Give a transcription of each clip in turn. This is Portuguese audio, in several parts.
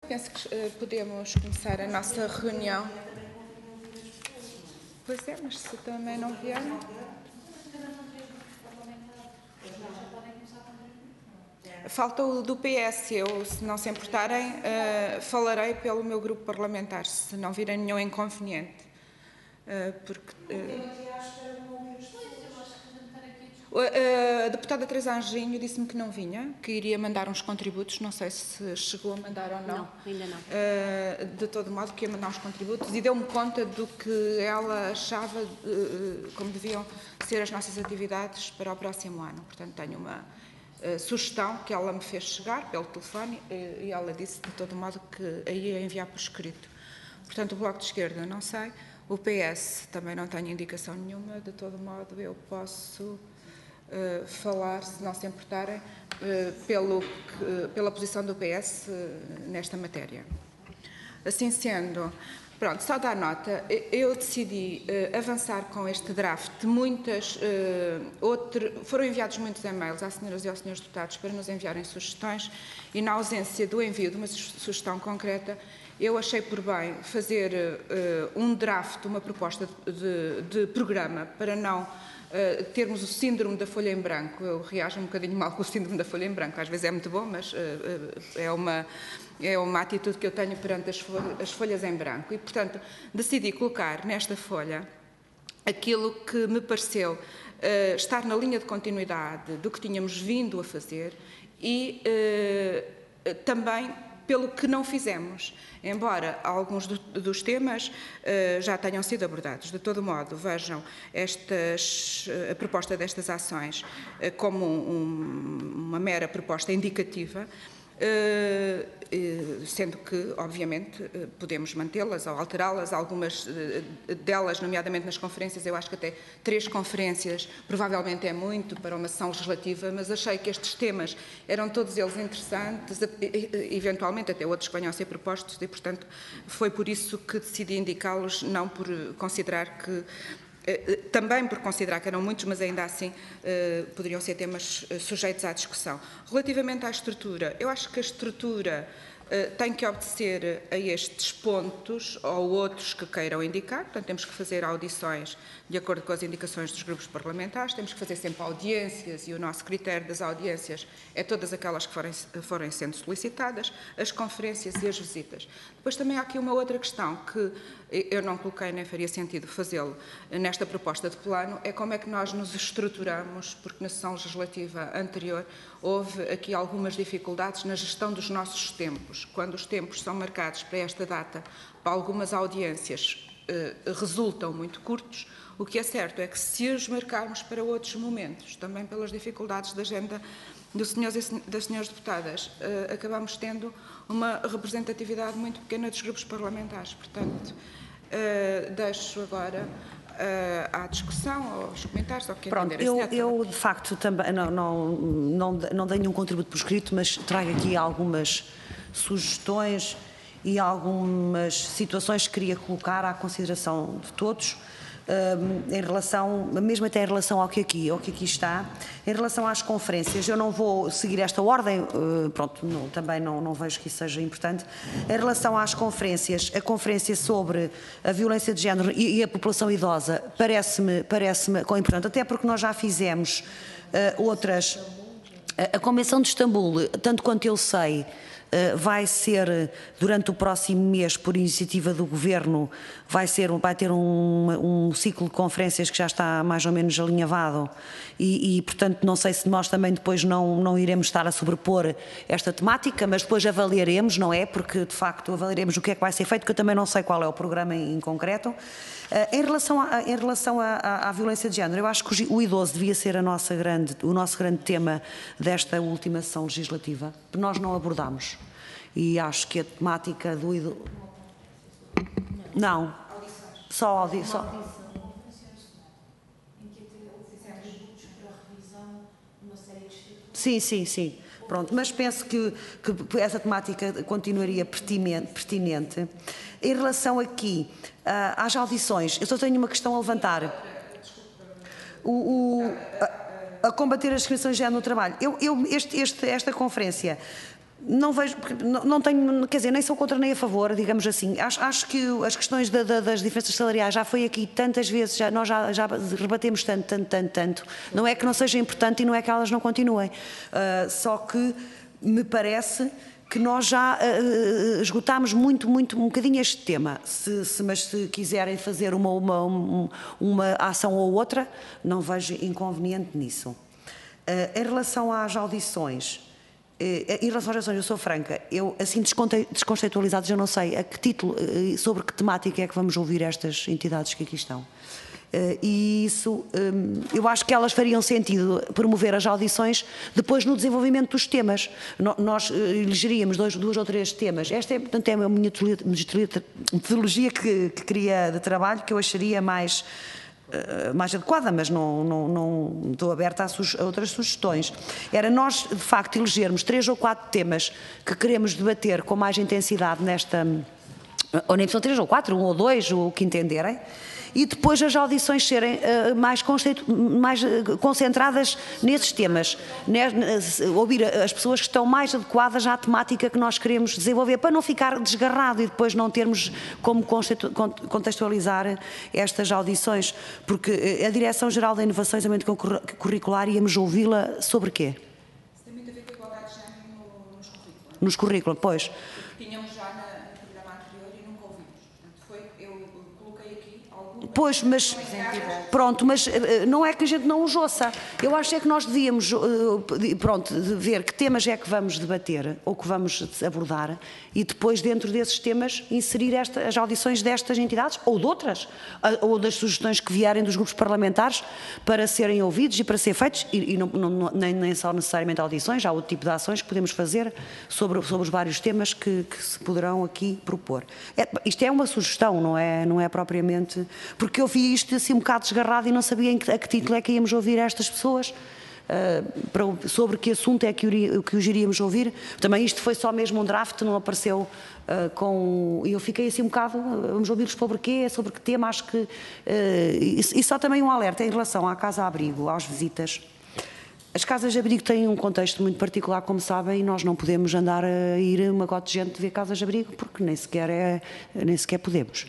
penso que podemos começar a nossa reunião. Pois é, mas se também não vier... Falta o do PS. Eu, se não se importarem, falarei pelo meu grupo parlamentar, se não virem nenhum inconveniente. Porque... A deputada Teresa Anjinho disse-me que não vinha, que iria mandar uns contributos, não sei se chegou a mandar ou não. Não, ainda não. De todo modo, que ia mandar uns contributos e deu-me conta do que ela achava como deviam ser as nossas atividades para o próximo ano. Portanto, tenho uma sugestão que ela me fez chegar pelo telefone e ela disse de todo modo que a ia enviar por escrito. Portanto, o Bloco de Esquerda não sei, o PS também não tenho indicação nenhuma, de todo modo eu posso... falar, se não se importarem, pela posição do PS nesta matéria. Assim sendo, pronto, só dar nota, eu decidi avançar com este draft. Foram enviados muitos e-mails às senhoras e aos senhores deputados para nos enviarem sugestões e, na ausência do envio de uma sugestão concreta, eu achei por bem fazer um draft, uma proposta de programa para não termos o síndrome da folha em branco. Eu reajo um bocadinho mal com o síndrome da folha em branco, às vezes é muito bom, mas é uma atitude que eu tenho perante as folhas em branco. E, portanto, decidi colocar nesta folha aquilo que me pareceu estar na linha de continuidade do que tínhamos vindo a fazer e também pelo que não fizemos, embora alguns dos temas já tenham sido abordados. De todo modo, vejam a proposta destas ações como uma mera proposta indicativa, sendo que, obviamente, podemos mantê-las ou alterá-las. Algumas delas, nomeadamente nas conferências, eu acho que até 3 conferências provavelmente é muito para uma sessão legislativa, mas achei que estes temas eram todos eles interessantes, eventualmente até outros que venham a ser propostos, e, portanto, foi por isso que decidi indicá-los, não por considerar que... Também por considerar que eram muitos, mas ainda assim poderiam ser temas sujeitos à discussão. Relativamente à estrutura, eu acho que a estrutura tem que obedecer a estes pontos ou outros que queiram indicar. Portanto, temos que fazer audições de acordo com as indicações dos grupos parlamentares, temos que fazer sempre audiências e o nosso critério das audiências é todas aquelas que forem sendo solicitadas, as conferências e as visitas. Depois também há aqui uma outra questão que eu não coloquei nem faria sentido fazê-lo nesta proposta de plano, é como é que nós nos estruturamos, porque na sessão legislativa anterior houve aqui algumas dificuldades na gestão dos nossos tempos. Quando os tempos são marcados para esta data, para algumas audiências resultam muito curtos. O que é certo é que se os marcarmos para outros momentos, também pelas dificuldades da agenda dos senhores e das senhoras deputadas, acabamos tendo uma representatividade muito pequena dos grupos parlamentares. Portanto, deixo agora à discussão, aos comentários, ao que entender. Eu de facto também não dei nenhum contributo por escrito, mas trago aqui algumas sugestões e algumas situações que queria colocar à consideração de todos, em relação, mesmo até em relação ao que aqui está, em relação às conferências. Eu não vou seguir esta ordem, pronto, também não vejo que isso seja importante. Em relação às conferências, a conferência sobre a violência de género e a população idosa parece-me importante, até porque nós já fizemos outras. A Convenção de Istambul, tanto quanto eu sei, vai ser, durante o próximo mês, por iniciativa do Governo, vai ter um ciclo de conferências que já está mais ou menos alinhavado e portanto, não sei se nós também depois não iremos estar a sobrepor esta temática, mas depois avaliaremos, não é? Porque, de facto, avaliaremos o que é que vai ser feito, que eu também não sei qual é o programa em concreto. Em relação à violência de género, eu acho que o idoso devia ser o nosso grande tema desta última sessão legislativa, que nós não abordámos. E acho que a temática do idoso... Não, só audição. Sim. Pronto, mas penso que essa temática continuaria pertinente. Em relação aqui às audições, eu só tenho uma questão a levantar. A combater as discriminações de género no trabalho. Esta conferência Não vejo, não tenho, quer dizer, nem sou contra nem a favor, digamos assim. Acho que as questões das diferenças salariais já foi aqui tantas vezes, nós já rebatemos tanto. Não é que não seja importante e não é que elas não continuem. Só que me parece que nós já esgotámos muito um bocadinho este tema. Mas se quiserem fazer uma ação ou outra, não vejo inconveniente nisso. Em relação às audições, eu sou franca, eu assim descontextualizados, eu não sei a que título, sobre que temática é que vamos ouvir estas entidades que aqui estão. E isso, eu acho que elas fariam sentido promover as audições depois no desenvolvimento dos temas. Nós elegeríamos duas ou três temas. Esta portanto, é a minha metodologia que queria de trabalho, que eu acharia mais adequada, mas não estou aberta a outras sugestões. Era nós, de facto, elegermos 3 ou 4 temas que queremos debater com mais intensidade nesta, ou nem são 3 ou 4, 1 ou 2, o que entenderem, e depois as audições serem mais concentradas nesses temas, ouvir as pessoas que estão mais adequadas à temática que nós queremos desenvolver, para não ficar desgarrado e depois não termos como contextualizar estas audições, porque a Direção-Geral da Inovação e Desenvolvimento Curricular íamos ouvi-la sobre quê? Isso tem muito a ver com a igualdade de género nos currículos. Nos currículos, pois. Tínhamos já no programa anterior e nunca ouvimos. Portanto, eu coloquei aqui algumas... Pois, mas pronto, mas não é que a gente não os ouça. Eu acho é que nós devíamos, pronto, ver que temas é que vamos debater ou que vamos abordar e depois dentro desses temas inserir as audições destas entidades ou de outras, ou das sugestões que vierem dos grupos parlamentares para serem ouvidos e para ser feitos, e nem só necessariamente audições, há outro tipo de ações que podemos fazer sobre os vários temas que se poderão aqui propor. Isto é uma sugestão, não é propriamente... Porque eu vi isto assim um bocado desgarrado e não sabia a que título é que íamos ouvir estas pessoas, sobre que assunto é que os iríamos ouvir. Também isto foi só mesmo um draft, não apareceu e eu fiquei assim um bocado, vamos ouvi-los sobre quê, sobre que tema, acho que... E só também um alerta em relação à casa-abrigo, às visitas. As casas-abrigo têm um contexto muito particular, como sabem, e nós não podemos andar a ir uma gota de gente ver casas-abrigo, porque nem sequer podemos.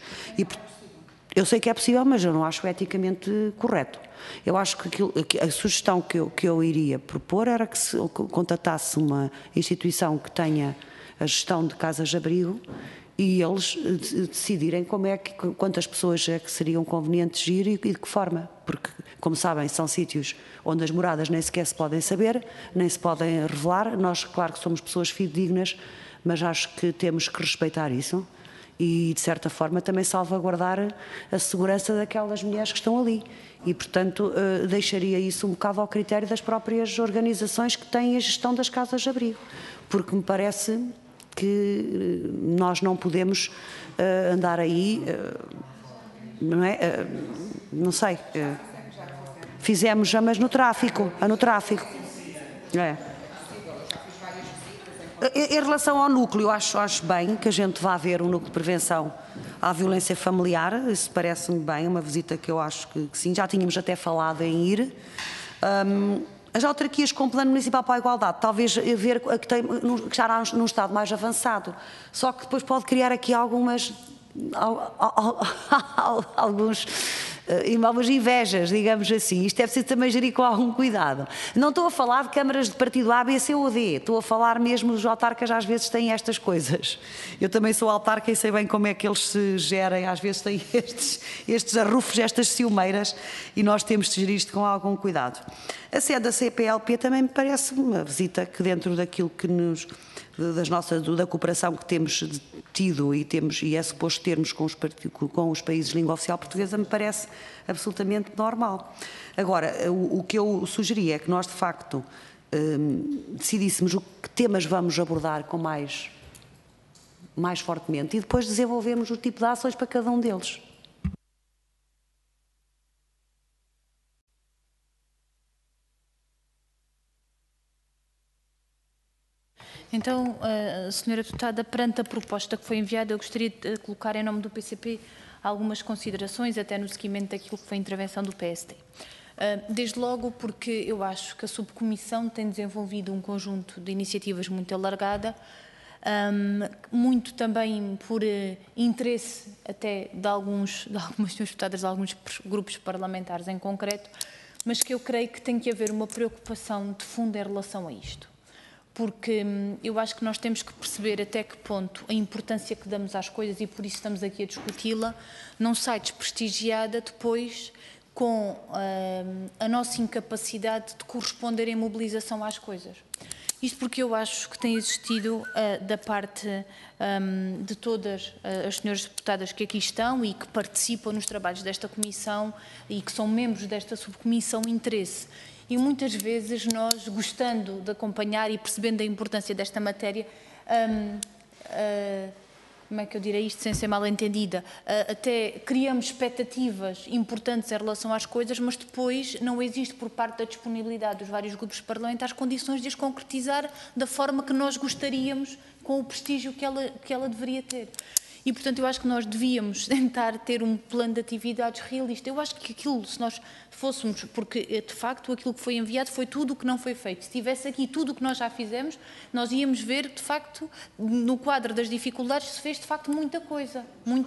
Eu sei que é possível, mas eu não acho eticamente correto. Eu acho que a sugestão que eu iria propor era que se contatasse uma instituição que tenha a gestão de casas-abrigo e eles decidirem quantas pessoas é que seriam convenientes ir e de que forma. Porque, como sabem, são sítios onde as moradas nem sequer se podem saber, nem se podem revelar. Nós, claro que somos pessoas fidedignas, mas acho que temos que respeitar isso. E, de certa forma, também salvaguardar a segurança daquelas mulheres que estão ali. E, portanto, deixaria isso um bocado ao critério das próprias organizações que têm a gestão das casas-abrigo. Porque me parece que nós não podemos andar aí, não é? Não sei. Fizemos já, mas no tráfico. É. Em relação ao núcleo, acho bem que a gente vá ver o núcleo de prevenção à violência familiar, isso parece-me bem, uma visita que eu acho que sim, já tínhamos até falado em ir. As autarquias com plano municipal para a igualdade, talvez ver que estará num estado mais avançado, só que depois pode criar aqui algumas invejas, digamos assim. Isto deve ser também gerir com algum cuidado. Não estou a falar de câmaras de partido A, B, C ou D. Estou a falar mesmo dos autarcas, às vezes têm estas coisas. Eu também sou autarca e sei bem como é que eles se gerem. Às vezes têm estes arrufos, estas ciumeiras, e nós temos de gerir isto com algum cuidado. A sede da CPLP também me parece uma visita que, dentro daquilo que da cooperação que temos tido e é suposto termos com os países de língua oficial portuguesa, me parece absolutamente normal. Agora, o que eu sugeria é que nós, de facto, decidíssemos que temas vamos abordar com mais fortemente e depois desenvolvemos o tipo de ações para cada um deles. Então, Senhora Deputada, perante a proposta que foi enviada, eu gostaria de colocar em nome do PCP algumas considerações, até no seguimento daquilo que foi a intervenção do PSD. Desde logo porque eu acho que a subcomissão tem desenvolvido um conjunto de iniciativas muito alargada, muito também por interesse até de algumas senhoras deputadas, de alguns grupos parlamentares em concreto, mas que eu creio que tem que haver uma preocupação de fundo em relação a isto. Porque eu acho que nós temos que perceber até que ponto a importância que damos às coisas, e por isso estamos aqui a discuti-la, não sai desprestigiada depois com a nossa incapacidade de corresponder em mobilização às coisas. Isto porque eu acho que tem existido da parte de todas as senhoras deputadas que aqui estão e que participam nos trabalhos desta comissão e que são membros desta subcomissão interesse. E muitas vezes nós, gostando de acompanhar e percebendo a importância desta matéria, como é que eu direi isto sem ser mal entendida, até criamos expectativas importantes em relação às coisas, mas depois não existe por parte da disponibilidade dos vários grupos parlamentares condições de as concretizar da forma que nós gostaríamos, com o prestígio que ela deveria ter. E, portanto, eu acho que nós devíamos tentar ter um plano de atividades realista. Eu acho que aquilo, se nós fôssemos, porque de facto aquilo que foi enviado foi tudo o que não foi feito. Se tivesse aqui tudo o que nós já fizemos, nós íamos ver, de facto, no quadro das dificuldades, se fez de facto muita coisa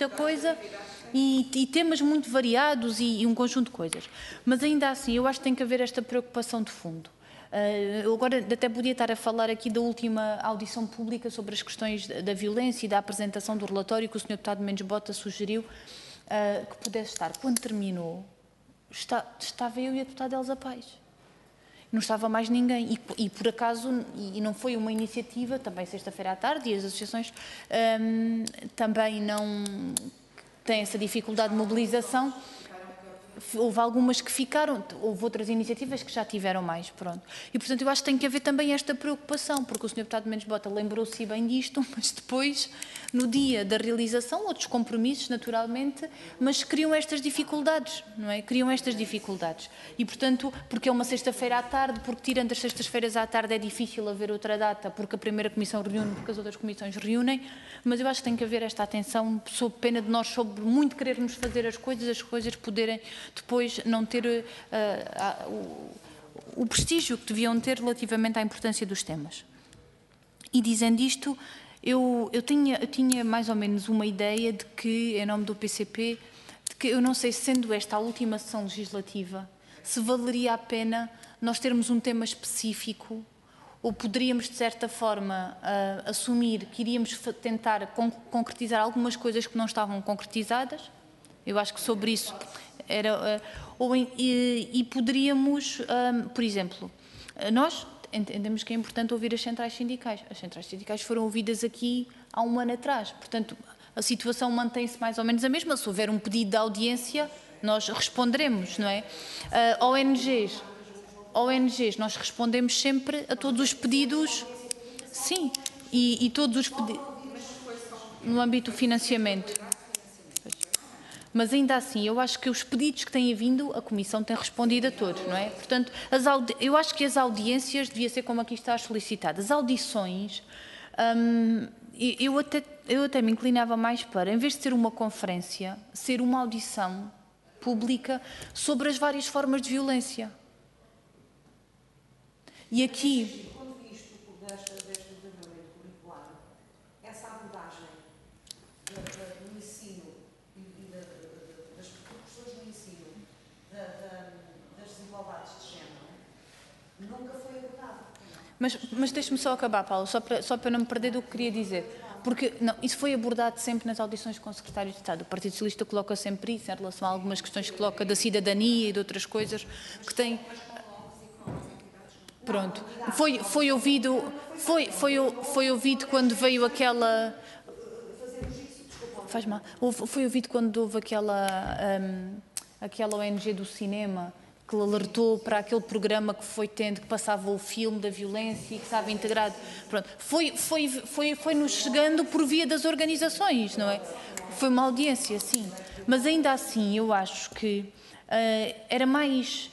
e temas muito variados e um conjunto de coisas. Mas ainda assim, eu acho que tem que haver esta preocupação de fundo. Eu agora até podia estar a falar aqui da última audição pública sobre as questões da violência e da apresentação do relatório que o Sr. Deputado Mendes Bota sugeriu que pudesse estar. Quando terminou, estava eu e a deputada Elsa Paes. Não estava mais ninguém. E por acaso, e não foi uma iniciativa, também sexta-feira à tarde, e as associações também não têm essa dificuldade de mobilização. Houve algumas que ficaram, houve outras iniciativas que já tiveram mais, pronto. E, portanto, eu acho que tem que haver também esta preocupação, porque o Sr. Deputado Mendes Bota lembrou-se bem disto, mas depois, no dia da realização, outros compromissos, naturalmente, mas criam estas dificuldades, não é? Criam estas dificuldades. E, portanto, porque é uma sexta-feira à tarde, porque tirando as sextas-feiras à tarde é difícil haver outra data, porque a primeira comissão reúne, porque as outras comissões reúnem, mas eu acho que tem que haver esta atenção, sob pena de nós, sob muito querermos fazer as coisas poderem depois não ter o prestígio que deviam ter relativamente à importância dos temas. E dizendo isto, eu tinha mais ou menos uma ideia de que, em nome do PCP, de que eu não sei, sendo esta a última sessão legislativa, se valeria a pena nós termos um tema específico ou poderíamos, de certa forma, assumir que iríamos tentar concretizar algumas coisas que não estavam concretizadas. Eu acho que sobre isso era... E poderíamos, por exemplo, nós entendemos que é importante ouvir as centrais sindicais. As centrais sindicais foram ouvidas aqui há um ano atrás. Portanto, a situação mantém-se mais ou menos a mesma. Se houver um pedido de audiência, nós responderemos, não é? ONGs, nós respondemos sempre a todos os pedidos. Sim, e todos os pedidos no âmbito do financiamento. Mas ainda assim, eu acho que os pedidos que têm vindo, a Comissão tem respondido a todos, não é? Portanto, eu acho que as audiências devia ser como aqui está solicitado. As audições, eu até me inclinava mais para, em vez de ser uma conferência, ser uma audição pública sobre as várias formas de violência. E aqui... Mas deixe-me só acabar, Paulo, só para não me perder do que queria dizer. Porque não, isso foi abordado sempre nas audições com o Secretário de Estado. O Partido Socialista coloca sempre isso em relação a algumas questões que coloca da cidadania e de outras coisas que têm... Pronto. Foi ouvido quando veio aquela... Faz mal. Foi ouvido quando houve aquela ONG do cinema que alertou para aquele programa que foi tendo, que passava o filme da violência e que estava integrado. Pronto. Foi-nos chegando por via das organizações, não é? Foi uma audiência, sim. Mas ainda assim, eu acho que era mais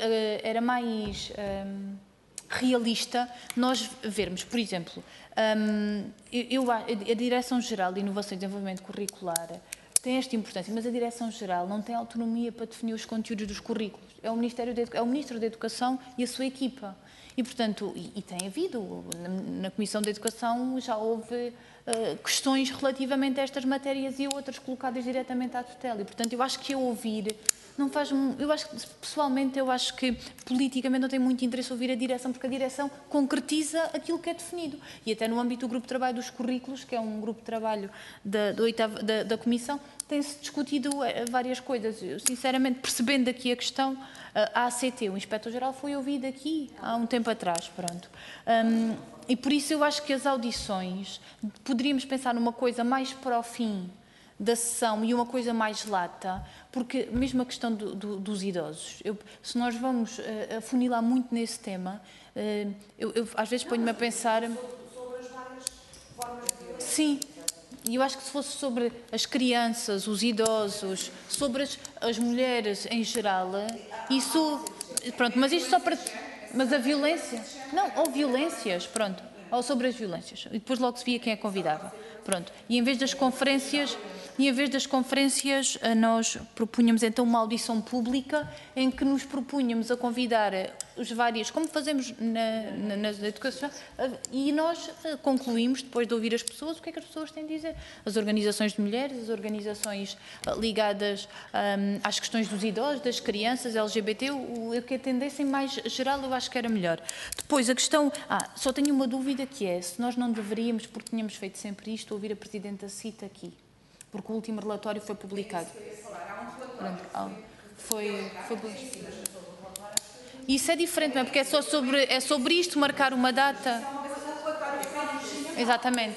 realista nós vermos, por exemplo, a Direção-Geral de Inovação e Desenvolvimento Curricular tem esta importância, mas a Direção-Geral não tem autonomia para definir os conteúdos dos currículos. É o Ministro da Educação e a sua equipa. E, portanto, tem havido, na Comissão da Educação já houve questões relativamente a estas matérias e outras colocadas diretamente à tutela. E, portanto, eu acho que ouvir não faz... pessoalmente, eu acho que politicamente não tem muito interesse ouvir a direção, porque a direção concretiza aquilo que é definido. E até no âmbito do grupo de trabalho dos currículos, que é um grupo de trabalho da Comissão, tem-se discutido várias coisas. Eu, sinceramente, percebendo aqui a questão, a ACT, o Inspetor-Geral, foi ouvido aqui há um tempo atrás, pronto. E por isso eu acho que as audições, poderíamos pensar numa coisa mais para o fim da sessão e uma coisa mais lata, porque mesmo a questão dos idosos, se nós vamos afunilar muito nesse tema, eu às vezes ponho-me a pensar... Sobre as várias formas de... Sim, e eu acho que se fosse sobre as crianças, os idosos, sobre as mulheres em geral, isso... Pronto, mas isto só para... Mas a violência... Não, ou violências, pronto, ou sobre as violências. E depois logo se via quem a convidava. Pronto, e em vez das conferências... nós propunhamos então uma audição pública em que nos propunhamos a convidar os vários, como fazemos na educação, e nós concluímos, depois de ouvir as pessoas, o que é que as pessoas têm a dizer. As organizações de mulheres, as organizações ligadas às questões dos idosos, das crianças, LGBT, o que atendessem mais geral, eu acho que era melhor. Depois, a questão... só tenho uma dúvida que é, se nós não deveríamos, porque tínhamos feito sempre isto, ouvir a Presidente da CIT aqui. Porque o último relatório foi publicado. Isso é diferente, não é? Porque é só sobre isto, marcar uma data. Exatamente.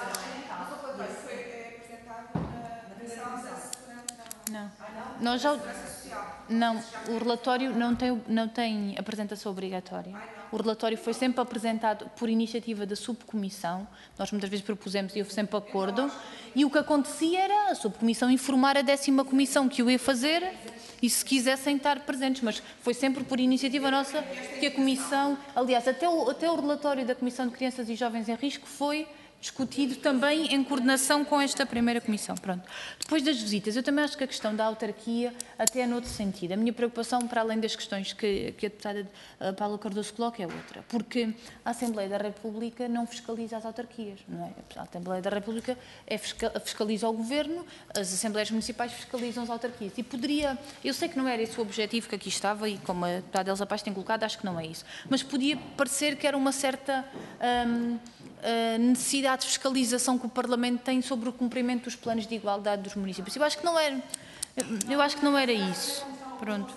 Não, o relatório não tem apresentação obrigatória. O relatório foi sempre apresentado por iniciativa da subcomissão. Nós muitas vezes propusemos e houve sempre acordo. E o que acontecia era a subcomissão informar a 10ª comissão que o ia fazer e se quisessem estar presentes. Mas foi sempre por iniciativa nossa que a comissão... Aliás, até o relatório da Comissão de Crianças e Jovens em Risco foi discutido também em coordenação com esta primeira comissão. Pronto. Depois das visitas, eu também acho que a questão da autarquia até é noutro sentido. A minha preocupação, para além das questões que a deputada Paula Cardoso coloca, é outra. Porque a Assembleia da República não fiscaliza as autarquias, não é? A Assembleia da República fiscaliza o Governo, as Assembleias Municipais fiscalizam as autarquias. E poderia, eu sei que não era esse o objetivo que aqui estava e como a deputada Elsa Paz tem colocado, acho que não é isso. Mas podia parecer que era uma certa... necessidade de fiscalização que o Parlamento tem sobre o cumprimento dos planos de igualdade dos municípios. Eu acho que não era isso. Pronto.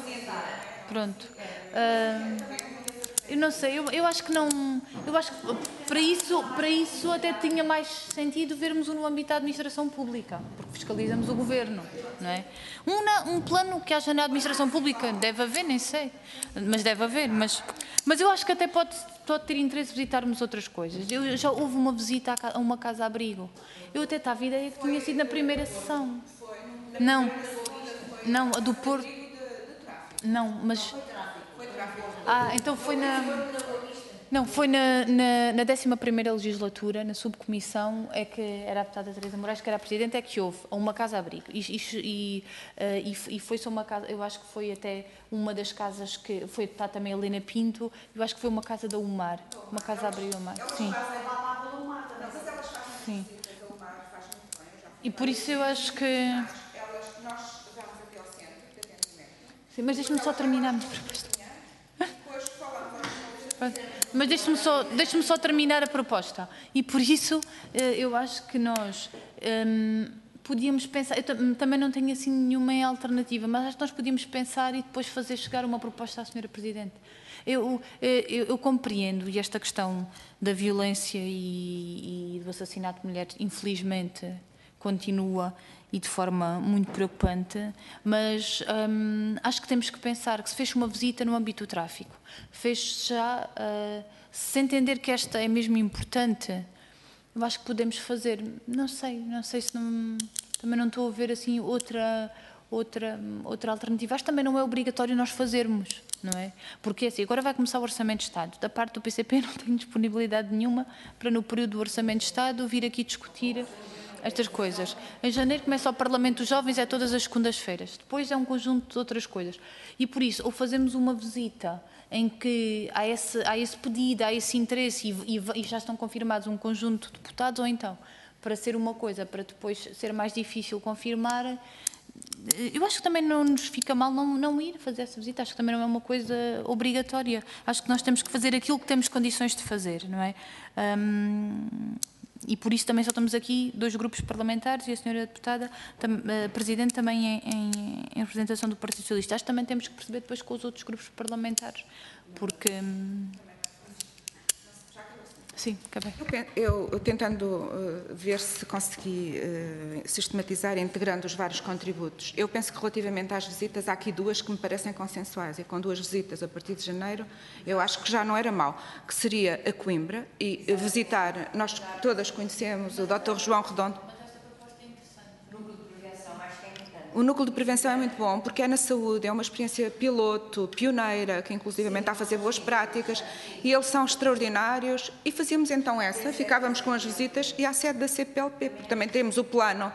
Eu não sei, eu acho que não... Eu acho que para isso até tinha mais sentido vermos-o no âmbito da administração pública, porque fiscalizamos o Governo, não é? Um plano que haja na administração pública, deve haver, nem sei, mas deve haver, mas eu acho que até pode ter interesse visitarmos outras coisas. Já houve uma visita a uma casa-abrigo. Eu até estava a ideia que tinha sido na primeira sessão. Não, a do Porto. Não, mas... então foi na... Não, foi na 11ª legislatura, na subcomissão, é que era a deputada Teresa Moraes, que era a Presidente, é que houve uma casa-abrigo. E foi só uma casa, eu acho que foi até uma das casas que foi deputada também a Helena Pinto, eu acho que foi uma casa da UMAR, uma casa-abrigo da UMAR. Sim. Sim. E por isso eu acho que... Nós vamos até ao centro de atendimento. Sim, mas deixe-me só terminar. Mas deixe-me só terminar a proposta. E por isso eu acho que nós podíamos pensar, eu também não tenho assim nenhuma alternativa, mas acho que nós podíamos pensar e depois fazer chegar uma proposta à Sra. Presidente. Eu compreendo, e esta questão da violência e do assassinato de mulheres, infelizmente, continua e de forma muito preocupante, mas acho que temos que pensar que se fez uma visita no âmbito do tráfico, fez-se já, se entender que esta é mesmo importante, eu acho que podemos fazer, não sei se também não estou a ver assim outra alternativa. Acho que também não é obrigatório nós fazermos, não é? Porque assim, agora vai começar o Orçamento de Estado. Da parte do PCP não tenho disponibilidade nenhuma para no período do Orçamento de Estado vir aqui discutir estas coisas. Em janeiro começa o Parlamento dos Jovens, é todas as segundas-feiras. Depois é um conjunto de outras coisas. E por isso, ou fazemos uma visita em que há esse pedido, há esse interesse e já estão confirmados um conjunto de deputados, ou então, para ser uma coisa, para depois ser mais difícil confirmar, eu acho que também não nos fica mal não ir fazer essa visita, acho que também não é uma coisa obrigatória. Acho que nós temos que fazer aquilo que temos condições de fazer, não é? E por isso também só estamos aqui 2 grupos parlamentares e a senhora deputada, Presidente, também em representação do Partido Socialista. Acho que também temos que perceber depois com os outros grupos parlamentares, porque... Sim, acabei. Eu tentando ver se consegui sistematizar, integrando os vários contributos, eu penso que relativamente às visitas, há aqui 2 que me parecem consensuais, e com 2 visitas a partir de janeiro, eu acho que já não era mau, que seria a Coimbra, e visitar, nós todas conhecemos o Dr. João Redondo. O núcleo de prevenção é muito bom, porque é na saúde, é uma experiência piloto, pioneira, que inclusivamente está a fazer boas práticas, e eles são extraordinários, e fazíamos então ficávamos com as visitas e à sede da CPLP, porque também temos o plano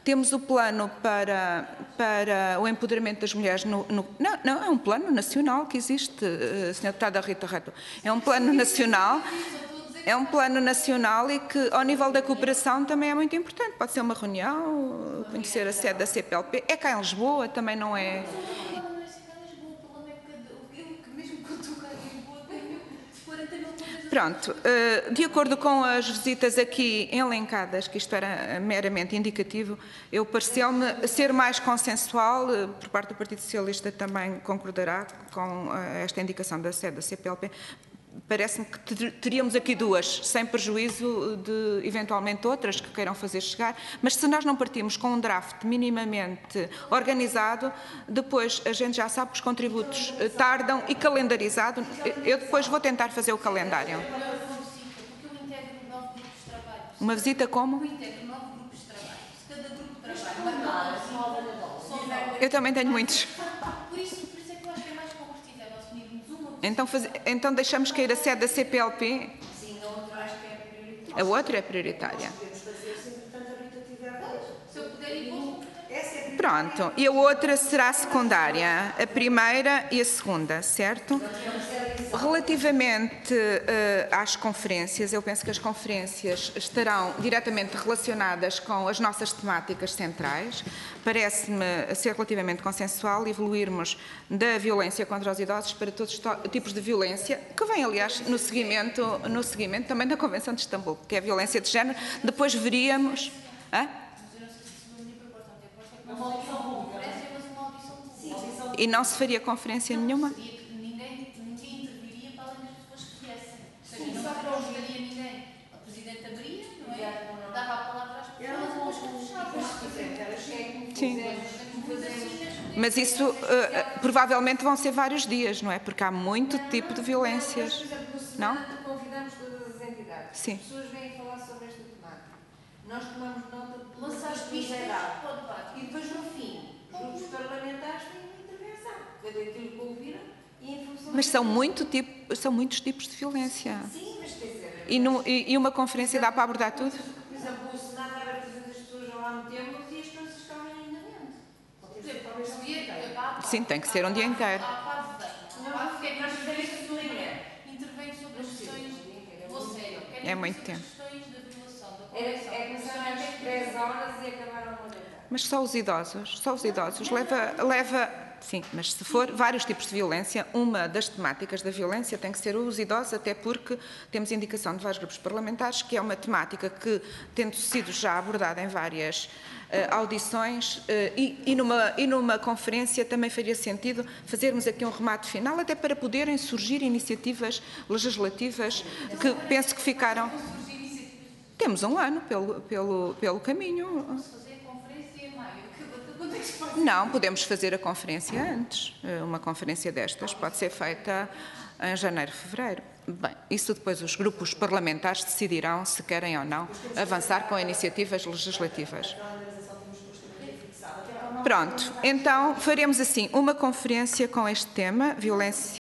para o empoderamento das mulheres, não, é um plano nacional que existe, Sra. Deputada Rita Reto, é um plano nacional. É um plano nacional e que, ao nível da cooperação, também é muito importante. Pode ser uma reunião, conhecer a sede da CPLP. É cá em Lisboa, também não é... Pronto, de acordo com as visitas aqui elencadas, que isto era meramente indicativo, eu pareceu-me ser mais consensual, por parte do Partido Socialista também concordará com esta indicação da sede da CPLP. Parece-me que teríamos aqui 2, sem prejuízo de, eventualmente, outras que queiram fazer chegar, mas se nós não partimos com um draft minimamente organizado, depois a gente já sabe que os contributos tardam e calendarizado. Eu depois vou tentar fazer o calendário. Uma visita como? Eu também tenho muitos. Então deixamos cair a sede da CPLP? Sim, a outra acho que é prioritária. A outra é prioritária. Pronto, e a outra será secundária, a primeira e a segunda, certo? Relativamente às conferências, eu penso que as conferências estarão diretamente relacionadas com as nossas temáticas centrais. Parece-me ser relativamente consensual evoluirmos da violência contra os idosos para todos os tipos de violência, que vem, aliás, no seguimento também da Convenção de Istambul, que é a violência de género. Depois veríamos... E não se faria conferência nenhuma? Ninguém interviria para além das pessoas que viessem. Ou seja, não estaria ninguém. A Presidente abriria, não é? Dava a palavra às pessoas. Sim. Mas isso provavelmente vão ser vários dias, não é? Porque há muito tipo de violências. Não? Convidamos todas as entidades. Sim. As pessoas vêm falar sobre esta temática. Nós tomamos nota de Lançar as pistas para o debate. E depois, no fim, os grupos parlamentares têm uma intervenção. Cada aquilo que ouviram e em função... Mas são muitos tipos de violência. Sim, mas quer dizer... E uma conferência dá para abordar tudo? Por exemplo, o Senado era 300 pessoas ao mesmo tempo e as coisas estavam ainda menos. Sim, tem que ser um dia inteiro. É muito tempo. É começar às 10 horas e acabar a 1 da tarde. Mas só os idosos leva... Sim, mas se for vários tipos de violência, uma das temáticas da violência tem que ser os idosos, até porque temos indicação de vários grupos parlamentares que é uma temática que, tendo sido já abordada em várias audições e numa conferência também faria sentido fazermos aqui um remate final, até para poderem surgir iniciativas legislativas que penso que ficaram... Temos um ano pelo caminho. Não, podemos fazer a conferência antes. Uma conferência destas pode ser feita em janeiro, fevereiro. Bem, isso depois os grupos parlamentares decidirão se querem ou não avançar com iniciativas legislativas. Pronto, então faremos assim, uma conferência com este tema, violência,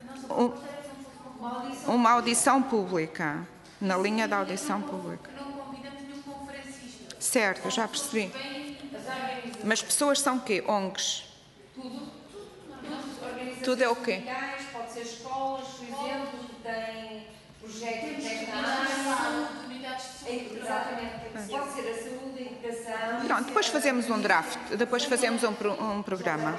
uma audição pública, na linha da audição pública. Certo, eu já percebi. Mas pessoas são o quê? ONGs? Tudo é o quê? Pode ser escolas, por exemplo, que têm projetos desta área. Exatamente. Pode ser a saúde, a educação. Pronto, depois fazemos um draft, depois fazemos um programa.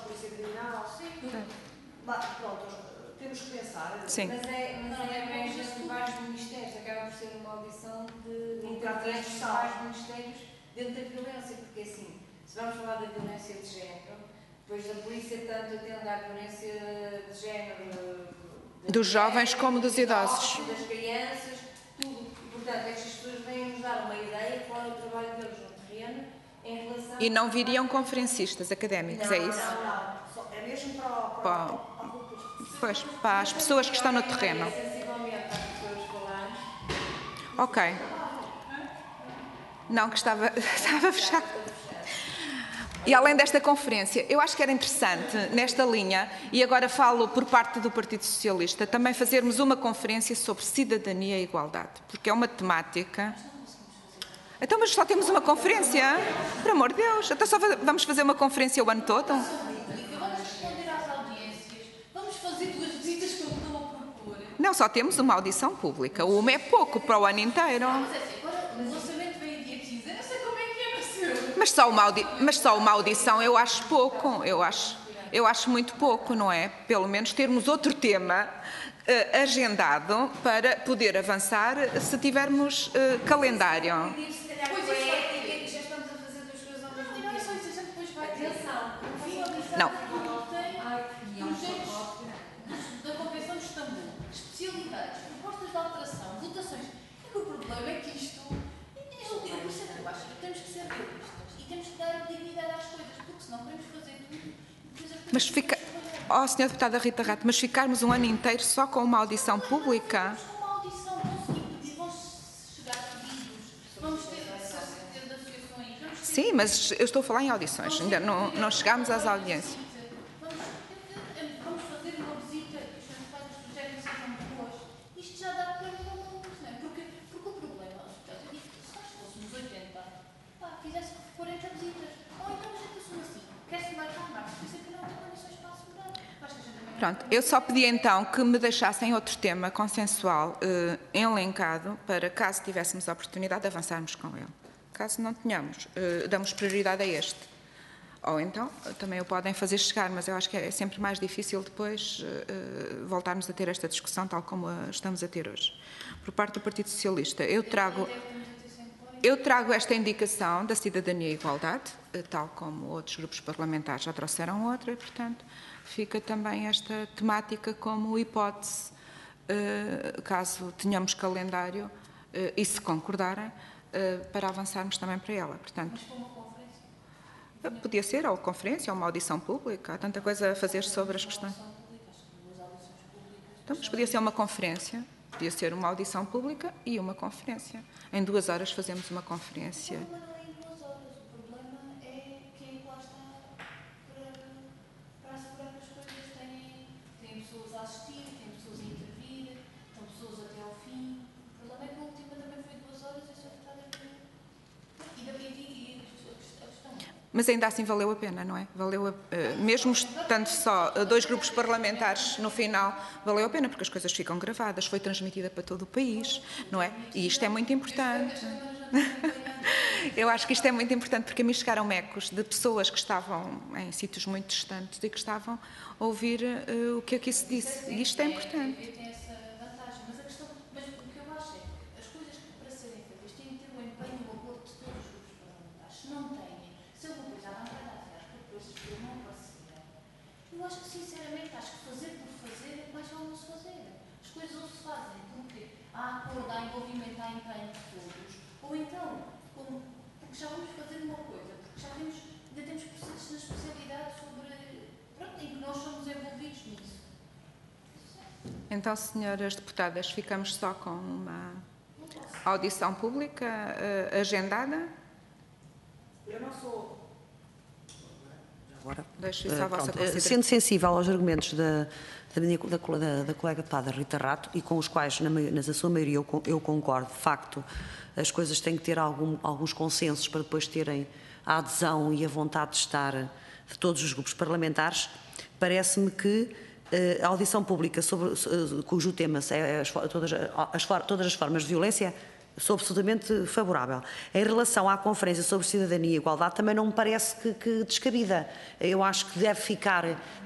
Pronto, temos que pensar. Sim. Mas é mesmo vários ministérios, acaba por ser uma audição de intervenientes de vários ministérios dentro da violência, porque assim, se vamos falar da violência de género, depois a polícia tanto atende à violência de género Dos jovens como dos idosos. das crianças, tudo. Portanto, estas pessoas vêm nos dar uma ideia qual é o trabalho deles no terreno em relação... E não viriam conferencistas académicos, é isso? Não. É mesmo para Pois, para as pessoas que estão no terreno. Sensivelmente às pessoas falarem. Ok. Não, que estava fechado. E além desta conferência, eu acho que era interessante, nesta linha, e agora falo por parte do Partido Socialista, também fazermos uma conferência sobre cidadania e igualdade, porque é uma temática... Então, mas só temos uma conferência? Por amor de Deus, então só vamos fazer uma conferência o ano todo? Vamos responder às audiências, vamos fazer 2 visitas que eu estou a propor. Não, só temos uma audição pública. Uma é pouco para o ano inteiro. Mas é assim, agora o lançamento veio dia 15, eu não sei como é que é, mas Mas só uma audição eu acho pouco. Eu acho muito pouco, não é? Pelo menos termos outro tema agendado para poder avançar se tivermos calendário. Já estamos a fazer 2 coisas ao mesmo tempo. não é só isso, a gente depois vai ter Não. da Convenção de Istambul, especialidades, propostas de alteração, votações. É que o problema é que isto é o tempo, eu acho que temos que ser realistas e temos que dar dignidade às coisas, porque senão queremos fazer tudo e depois as coisas Mas fica... Oh, Sra. Deputada Rita Rato, mas ficarmos um ano inteiro só com uma audição pública? com uma audição, vão chegar pedidos, vamos ter certeza de associações, vamos ter... Sim, mas eu estou a falar em audições, ainda não chegámos às audiências. Vamos fazer uma visita e os resultados dos projetos sejam boas. Isto já dá para um, não é? Porque o problema, eu digo que se nós fôssemos 80, fizesse 40 visitas. Ou então a gente assume assim, quer-se marcar, por isso é que não tem condições para assegurar. Acho que a gente também não... Pronto, eu só pedi então que me deixassem outro tema consensual elencado para, caso tivéssemos a oportunidade, de avançarmos com ele. Caso não tenhamos, damos prioridade a este. Ou então, também o podem fazer chegar, mas eu acho que é sempre mais difícil depois voltarmos a ter esta discussão tal como a estamos a ter hoje. Por parte do Partido Socialista, eu trago esta indicação da cidadania e igualdade, tal como outros grupos parlamentares já trouxeram outra, e, portanto, fica também esta temática como hipótese, caso tenhamos calendário, e se concordarem, para avançarmos também para ela. Portanto, podia ser ou conferência ou uma audição pública, há tanta coisa a fazer sobre as questões. Então, mas podia ser uma conferência, podia ser uma audição pública e uma conferência. Em 2 horas fazemos uma conferência. O problema não é em 2 horas, o problema é quem lá está para assegurar que as coisas têm pessoas a assistir, têm pessoas a intervir, estão pessoas até ao fim. O problema é que a última também foi 2 horas e a secretária e a questão... Mas ainda assim valeu a pena, não é? Mesmo estando só 2 grupos parlamentares no final, valeu a pena, porque as coisas ficam gravadas, foi transmitida para todo o país, não é? E isto é muito importante. Eu acho que isto é muito importante, porque a mim chegaram ecos de pessoas que estavam em sítios muito distantes e que estavam a ouvir o que aqui se disse. E isto é importante. Tem essa vantagem, mas a questão, mas o que eu acho é que as coisas que para serem feitas têm que ter o empenho e o apoio de todos os grupos parlamentares. Se não têm, se alguma coisa avançada às propostas por não aparecerem, eu acho que sinceramente acho que fazer por fazer é mais vale não se fazer. As coisas ou se fazem porque há acordo, há envolvimento, há empenho de todos, ou então porque já vamos fazer uma coisa, porque já ainda temos processos na especialidade em que nós somos envolvidos nisso. Então, senhoras deputadas, ficamos só com uma audição pública agendada? Eu não sou... Já Agora, Deixo isso à vossa pronto, consideração. sendo sensível aos argumentos da colega deputada Rita Rato, e com os quais, na sua maioria, eu concordo, de facto, as coisas têm que ter alguns consensos para depois terem a adesão e a vontade de estar de todos os grupos parlamentares. Parece-me que a audição pública, cujo tema é todas as formas de violência, sou absolutamente favorável. Em relação à Conferência sobre Cidadania e Igualdade, também não me parece que descabida. Eu acho que deve ficar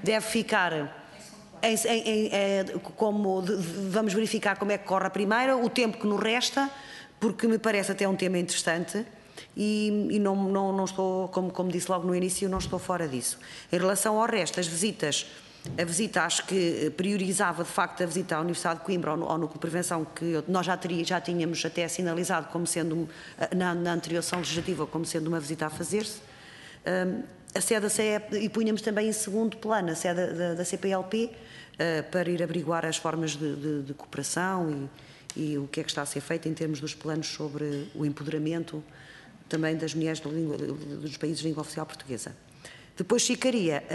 vamos verificar como é que corre a primeira, o tempo que nos resta, porque me parece até um tema interessante e não estou, como disse logo no início, não estou fora disso. Em relação ao resto, as visitas, a visita acho que priorizava de facto a visita à Universidade de Coimbra, ao Núcleo de Prevenção, que nós já tínhamos até sinalizado como sendo, na anterior sessão legislativa, como sendo uma visita a fazer-se. A sede da CEP, e punhamos também em segundo plano a sede da CPLP, para ir averiguar as formas de cooperação e o que é que está a ser feito em termos dos planos sobre o empoderamento também das mulheres dos países de língua oficial portuguesa. Depois ficaria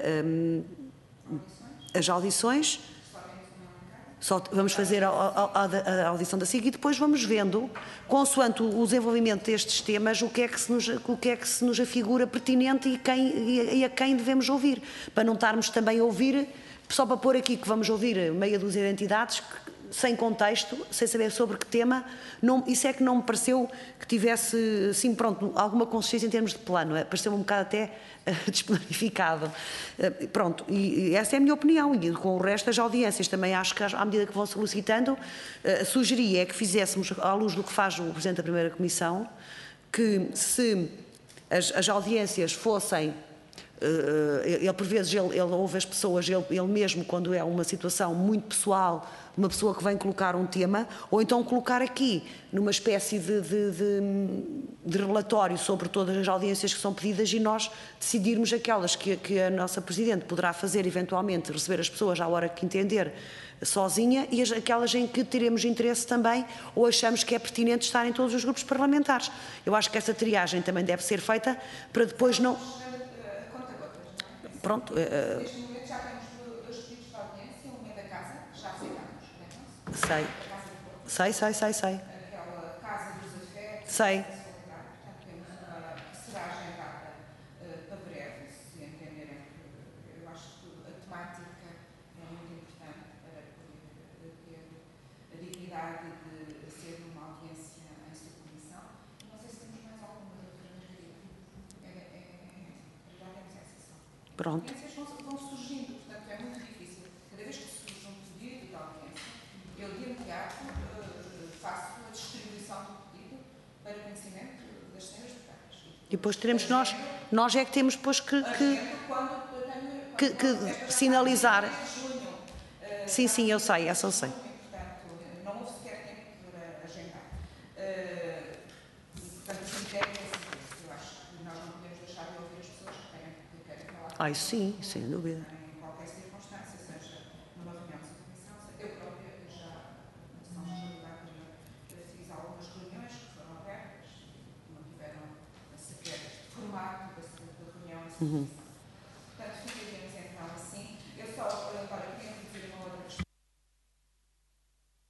as audições, vamos fazer a audição da SIG e depois vamos vendo, consoante o desenvolvimento destes temas, o que é que se nos afigura pertinente e a quem devemos ouvir, para não estarmos também a ouvir, só para pôr aqui que vamos ouvir meia dúzia de entidades, sem contexto, sem saber sobre que tema, isso é que não me pareceu que tivesse, assim, pronto, alguma consistência em termos de plano, pareceu-me um bocado até desplanificado. Pronto, e essa é a minha opinião, e com o resto das audiências também acho que, à medida que vão solicitando, sugeria que fizéssemos, à luz do que faz o Presidente da Primeira Comissão, que se as audiências fossem ele por vezes ele ouve as pessoas, ele mesmo quando é uma situação muito pessoal, uma pessoa que vem colocar um tema, ou então colocar aqui numa espécie de relatório sobre todas as audiências que são pedidas e nós decidirmos aquelas que a nossa Presidente poderá fazer eventualmente, receber as pessoas à hora que entender sozinha, e aquelas em que teremos interesse também ou achamos que é pertinente estar em todos os grupos parlamentares. Eu acho que essa triagem também deve ser feita para depois não... Pronto. Neste momento já temos 2 pedidos de audiência, um é da casa, que já aceitamos, lembram-se? Sei. Aquela casa dos afetos. Sei. Portanto, temos uma que será agendada para breve, se entenderem. Eu acho que a temática é muito importante para poder ter a dignidade de ser uma audiência em subcomissão. Não sei se temos mais alguma doutora Margarida. Já temos essa sessão. Pronto. As audiências vão surgindo, portanto é muito difícil. Cada vez que surge um pedido de audiência, eu de imediato faço a distribuição do pedido para conhecimento das senhoras deputadas. E depois teremos nós é que temos depois que sinalizar. Sim, eu sei, essa eu sei. Portanto, não houve sequer tempo para agendar. Portanto, o critério é esse. Eu acho que nós não podemos deixar de ouvir as pessoas que querem falar. Isso sim, sem dúvida. Em qualquer circunstância, seja numa reunião de subcomissão, eu própria já, na sessão legislativa anterior, fiz algumas reuniões que foram abertas, não tiveram sequer formato da reunião em subcomissão.